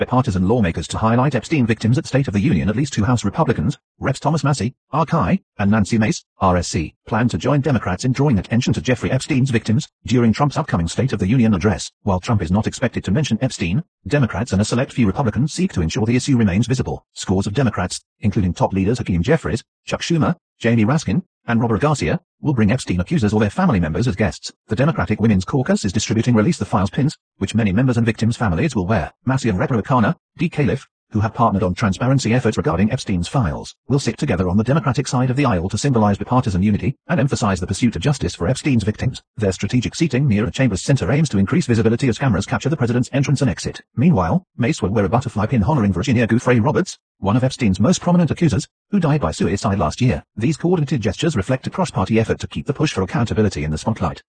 bipartisan lawmakers to highlight Epstein victims at State of the Union. At least two House Republicans, Reps Thomas Massie, RK, and Nancy Mace, RSC, plan to join Democrats in drawing attention to Jeffrey Epstein's victims during Trump's upcoming State of the Union address. While Trump is not expected to mention Epstein, Democrats and a select few Republicans seek to ensure the issue remains visible. Scores of Democrats, including top leaders Hakeem Jeffries, Chuck Schumer, Jamie Raskin, and Robert Garcia, will bring Epstein accusers or their family members as guests. The Democratic Women's Caucus is distributing Release the Files pins, which many members and victims' families will wear. Massie and Rep. O'Connor, D. Califf, who have partnered on transparency efforts regarding Epstein's files, will sit together on the Democratic side of the aisle to symbolize bipartisan unity and emphasize the pursuit of justice for Epstein's victims. Their strategic seating near a Chambers Center aims to increase visibility as cameras capture the president's entrance and exit. Meanwhile, Mace will wear a butterfly pin honoring Virginia Giuffre Roberts, one of Epstein's most prominent accusers, who died by suicide last year. These coordinated gestures reflect a cross-party effort to keep the push for accountability in the spotlight.